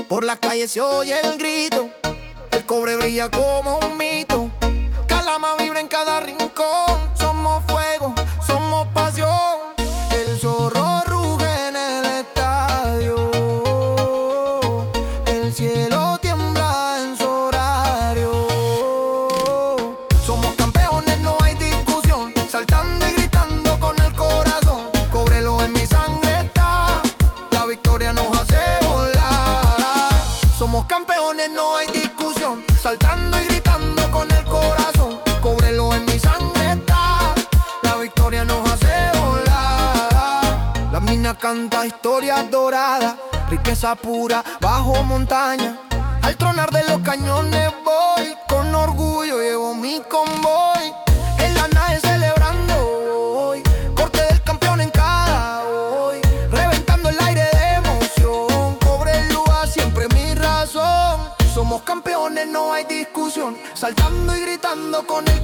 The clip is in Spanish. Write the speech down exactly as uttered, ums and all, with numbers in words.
Por la calle se oye el grito, el cobre brilla como un mito. Calama vibra en cada rincón. Somos fuego, somos pasión. El zorro ruge en el estadio. El cielo tiembla en su horario. Somos campeones, no hay discusión. Saltando y gritando con el corazón. Cóbrelo en mi sangre está. La victoria nos hace volar. Somos campeones, no hay discusión. Saltando y gritando con el corazón. Cóbrelo en mi sangre está. La victoria nos hace volar. La mina canta historias doradas, riqueza pura bajo montaña. Al tronar de los cañones voy, con orgullo llevo mi convoy. En la nave celebrando hoy, corte del campeón en cada hoy. Reventando el aire de emoción, cobre el lugar siempre mi razón. Somos campeones, no hay discusión. Saltando y gritando con el